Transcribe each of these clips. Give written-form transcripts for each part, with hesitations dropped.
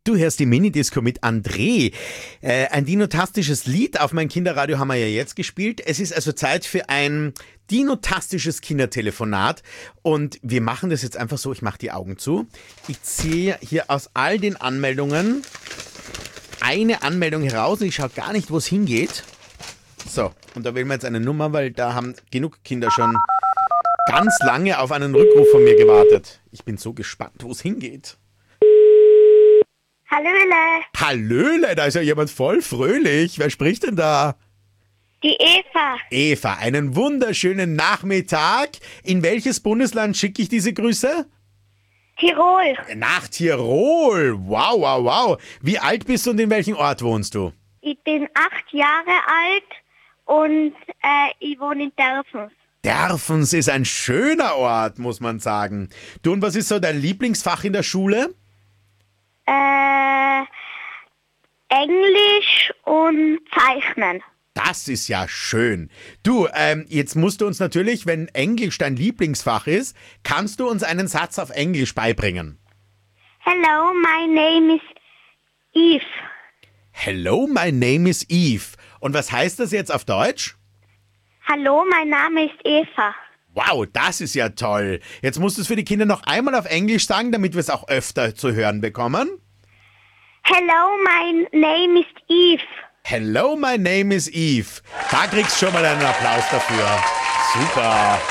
Du hörst die Minidisco mit André. Ein dinotastisches Lied auf mein Kinderradio haben wir ja jetzt gespielt. Es ist also Zeit für ein dinotastisches Kindertelefonat. Und wir machen das jetzt einfach so, ich mache die Augen zu. Ich ziehe hier aus all den Anmeldungen eine Anmeldung heraus und ich schaue gar nicht, wo es hingeht. So, und da wählen wir jetzt eine Nummer, weil da haben genug Kinder schon ganz lange auf einen Rückruf von mir gewartet. Ich bin so gespannt, wo es hingeht. Hallöle, Hallöle, da ist ja jemand voll fröhlich. Wer spricht denn da? die Eva. Eva, einen wunderschönen Nachmittag. In welches Bundesland schicke ich diese Grüße? Tirol. Nach Tirol. Wow, wow, wow. Wie alt bist du und in welchem Ort wohnst du? Ich bin 8 Jahre alt und ich wohne in Derfens. Derfens ist ein schöner Ort, muss man sagen. Du, und was ist so dein Lieblingsfach in der Schule? Englisch und Zeichnen. Das ist ja schön. Du, jetzt musst du uns natürlich, wenn Englisch dein Lieblingsfach ist, kannst du uns einen Satz auf Englisch beibringen. Hello, my name is Eve. Hello, my name is Eve. Und was heißt das jetzt auf Deutsch? Hallo, mein Name ist Eva. Wow, das ist ja toll. Jetzt musst du es für die Kinder noch einmal auf Englisch sagen, damit wir es auch öfter zu hören bekommen. Hello, my name is Eve. Hello, my name is Eve. Da kriegst du schon mal einen Applaus dafür. Super.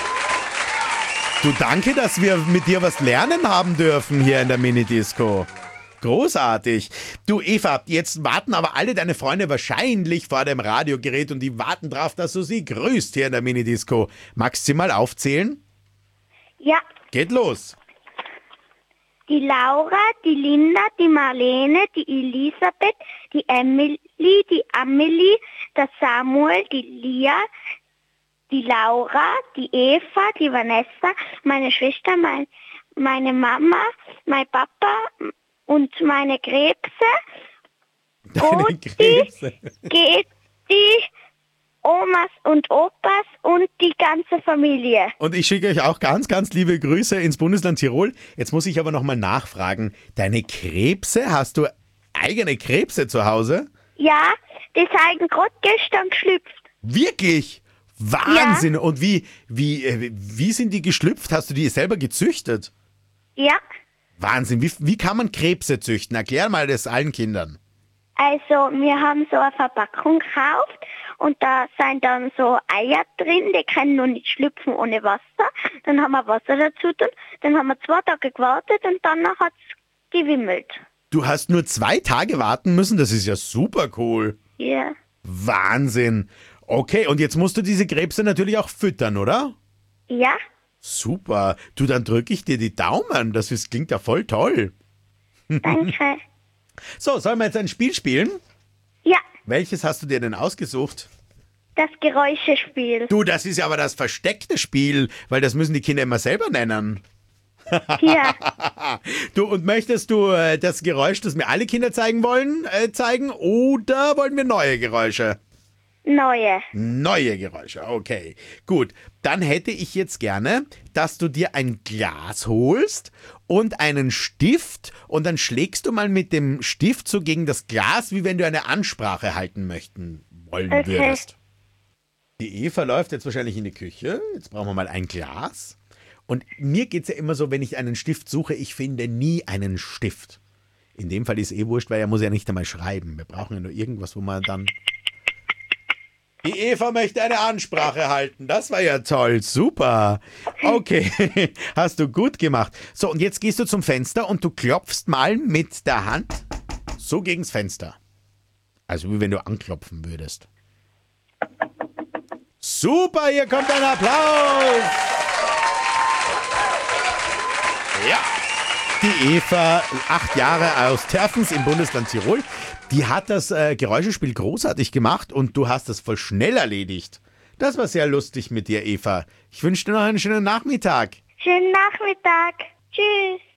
Du, danke, dass wir mit dir was lernen haben dürfen hier in der Minidisco. Großartig. Du, Eva, jetzt warten aber alle deine Freunde wahrscheinlich vor dem Radiogerät und die warten drauf, dass du sie grüßt hier in der Minidisco. Magst du sie mal aufzählen? Ja, Geht los. die Laura, die Linda, die Marlene, die Elisabeth, die Emily, die Amelie, der Samuel, die Lia, die Laura, die Eva, die Vanessa, meine Schwester, meine Mama, mein Papa und meine Krebse. Deine Krebse. Die Omas und Opas und die ganze Familie. Und ich schicke euch auch ganz, ganz liebe Grüße ins Bundesland Tirol. Jetzt muss ich aber nochmal nachfragen. Deine Krebse, hast du eigene Krebse zu Hause? Ja, die sind gerade gestern geschlüpft. Wirklich? Wahnsinn. Ja. Und wie sind die geschlüpft? Hast du die selber gezüchtet? Ja. Wahnsinn. Wie kann man Krebse züchten? Erklär mal das allen Kindern. Also, wir haben so eine Verpackung gekauft und da sind dann so Eier drin, die können nur nicht schlüpfen ohne Wasser. Dann haben wir Wasser dazu tun, dann haben wir 2 Tage gewartet und dann hat es gewimmelt. Du hast nur 2 Tage warten müssen? Das ist ja super cool. Ja. Wahnsinn. Okay, und jetzt musst du diese Krebse natürlich auch füttern, oder? Ja. Super. Du, dann drücke ich dir die Daumen. Klingt ja voll toll. Danke. So, sollen wir jetzt ein Spiel spielen? Ja, Welches hast du dir denn ausgesucht? das Geräuschespiel. Du, das ist ja aber das versteckte Spiel, weil das müssen die Kinder immer selber nennen. Ja. Du, und möchtest du das Geräusch, das mir alle Kinder zeigen wollen, zeigen, oder wollen wir neue Geräusche? Neue. Neue Geräusche, okay. Gut, dann hätte ich jetzt gerne, dass du dir ein Glas holst und einen Stift und dann schlägst du mal mit dem Stift so gegen das Glas, wie wenn du eine Ansprache halten wollen würdest. Die Eva läuft jetzt wahrscheinlich in die Küche. Jetzt brauchen wir mal ein Glas. Und mir geht es ja immer so, wenn ich einen Stift suche, ich finde nie einen Stift. In dem Fall ist wurscht, weil er muss ja nicht einmal schreiben. Wir brauchen ja nur irgendwas, wo man dann... Die Eva möchte eine Ansprache halten. Das war ja toll. Super. Okay, hast du gut gemacht. So, und jetzt gehst du zum Fenster und du klopfst mal mit der Hand so gegens Fenster. Also wie wenn du anklopfen würdest. Super, hier kommt ein Applaus. Ja. Die Eva, 8 Jahre aus Terfens im Bundesland Tirol, die hat das Geräuschespiel großartig gemacht und du hast es voll schnell erledigt. Das war sehr lustig mit dir, Eva. Ich wünsche dir noch einen schönen Nachmittag. Schönen Nachmittag. Tschüss.